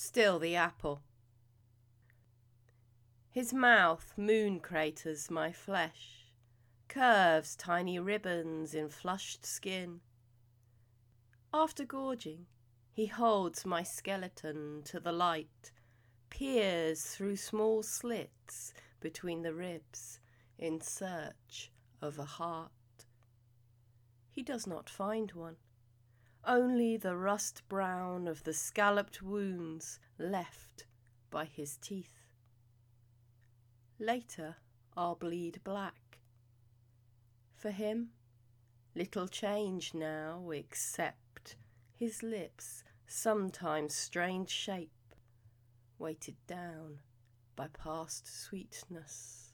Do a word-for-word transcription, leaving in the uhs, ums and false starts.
Still the apple. His mouth moon craters my flesh, curves tiny ribbons in flushed skin. After gorging, he holds my skeleton to the light, peers through small slits between the ribs in search of a heart. He does not find one, only the rust brown of the scalloped wounds left by his teeth. Later I'll bleed black. For him, little change now except his lips' sometimes strange shape, weighted down by past sweetness.